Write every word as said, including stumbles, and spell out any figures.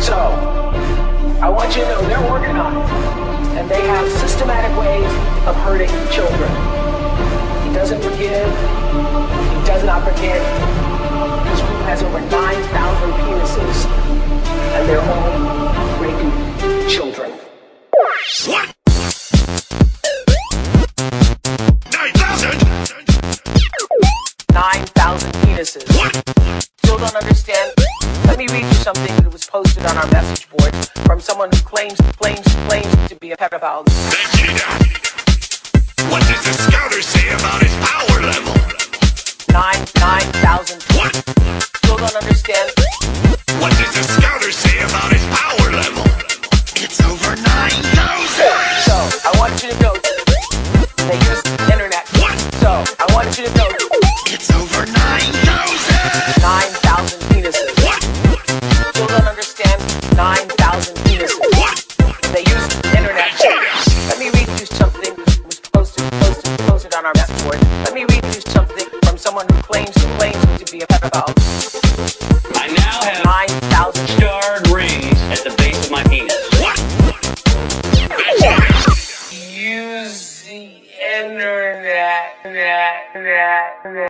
So, I want you to know they're organized, and they have systematic ways of hurting children. He doesn't forgive. He does not forget. This group has over nine thousand penises, and they're all raping children. What? nine thousand? nine thousand penises. What? Still don't understand? Let me read you something that was posted on our message board from someone who claims, claims, claims to be a pedophile. What does the scouter say about his power level? Nine, nine thousand. What? Still don't understand? What does the scouter say about his power level? It's over nine thousand! So, I want you to know they use the internet. What? So, I want you to know It's over nine thousand! nine thousand penises. What? Still don't understand? nine thousand penises. What? They use the internet. Let me read you something that was posted, posted, posted on our message board. Let me read you something from someone who claims, claims to be a pedophile. I now have nine thousand starred rings at the base of my penis. What? use the internet.